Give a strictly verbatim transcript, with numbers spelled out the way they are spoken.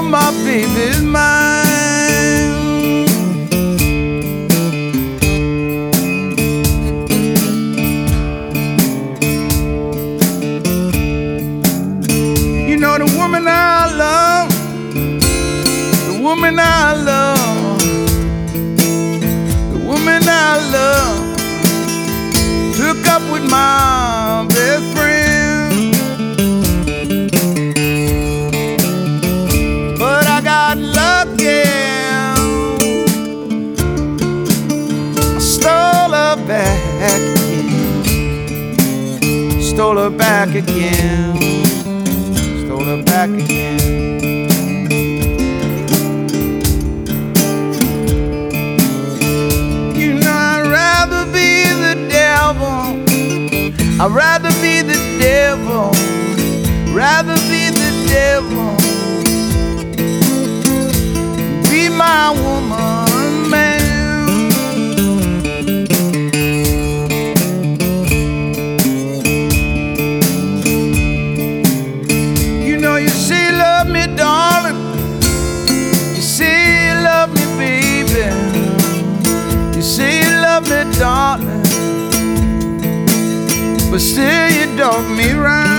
my baby's mine. You know the woman I love, the woman I love, the woman I love hook up with my best friend. But I got lucky, I stole her back again, stole her back again, stole her back again. I'd rather be the devil, rather be the devil, be my woman, man. You know you say you love me, darling, you say you love me, baby, you say you love me, darling, but still you dog me right.